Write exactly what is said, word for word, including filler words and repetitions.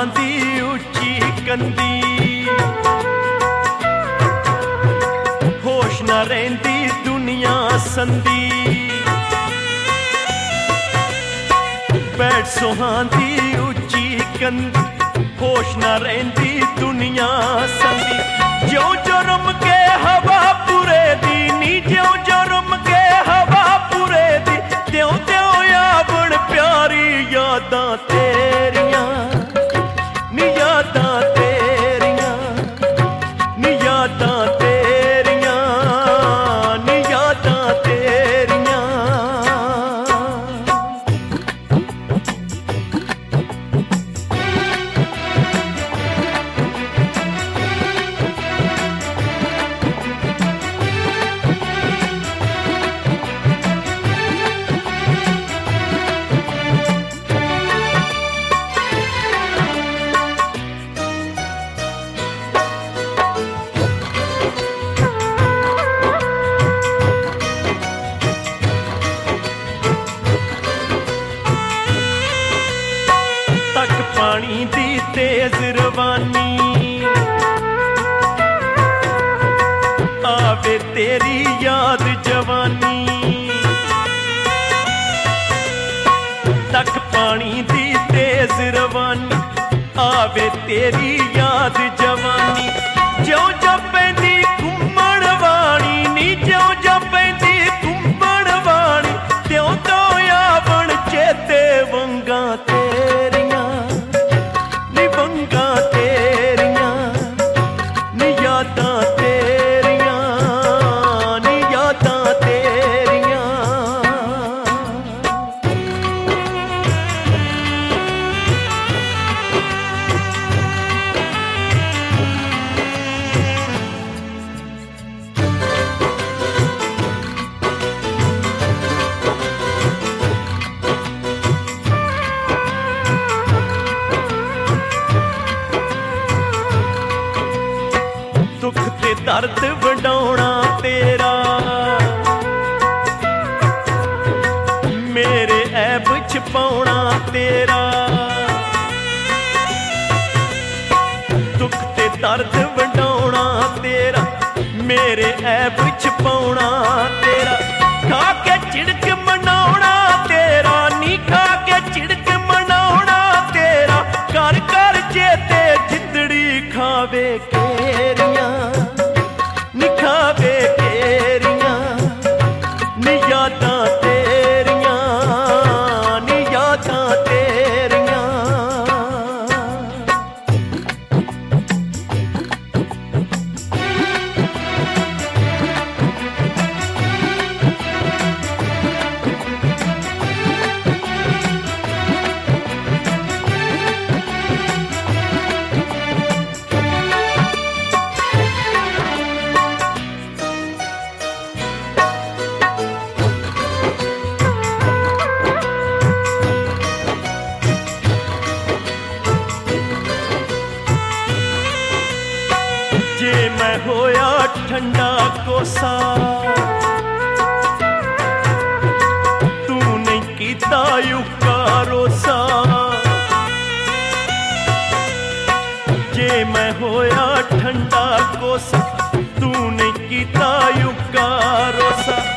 दी उच्ची कंदी, होश न रहिंदी दुनिया संदी। बैठ सुहांदी उच्ची कंदी, होश न रहिंदी दुनिया संदी। ज्यों जुर्म के हवा पुरे दी नी, ज्यों जुर्म के हवा पुरे दी, त्यों त्यों यावण प्यारी यादां तेरियां नी, यादां तेरियां नी, यादां तेरियां नी, यादां तेरियां। पानी दी तेज रवानी, आवे तेरी याद जवानी। तक पानी दी तेज रवानी, आवे तेरी याद जवानी। ज्यों ज्यों पैंदी घुम्मण वाणी नी, ज्यों ज्यों पैंदी घुम्मण वाणी, त्यों त्यों यावण चेते वंगां तेरियां नी, वंगां तेरियां नी, यादां तेरियां नी, यादां तेरियां। दुख ते दर्द वंडाउणा तेरा, मेरे ऐब छुपाउणा तेरा। दुख ते दर्द वंडाउणा तेरा, मेरे ऐब छुपाउणा तेरा। खा के झिड़क मनाउणा तेरा नी, खा के झिड़क मनाउणा तेरा। कर कर चेते जिंदड़ी खावे केरियां नी, खावे केरियां नी, यादां तेरियां नी, यादां तेरियां। जे मैं होया ठंडा कोसा, तू नहीं कीता युक्का रोसा। जे मैं होया ठंडा कोसा, तू नहीं कीता युक्का रोसा।